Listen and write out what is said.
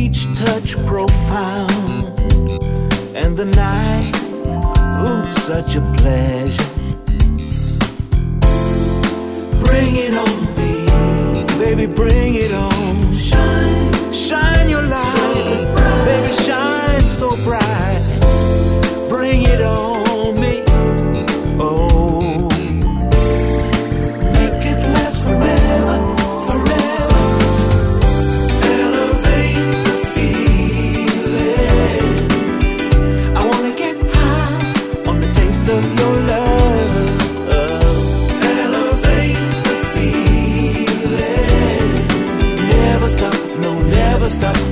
each touch profound, and the night, ooh, such a pleasure. Bring it on me, baby, bring it on. Shine, shine your light, so baby, shine so bright. Bring it on me, oh. Make it last forever, forever. Elevate the feeling. I wanna get high on the taste of your love. Elevate the feeling. Never stop, no, never stop.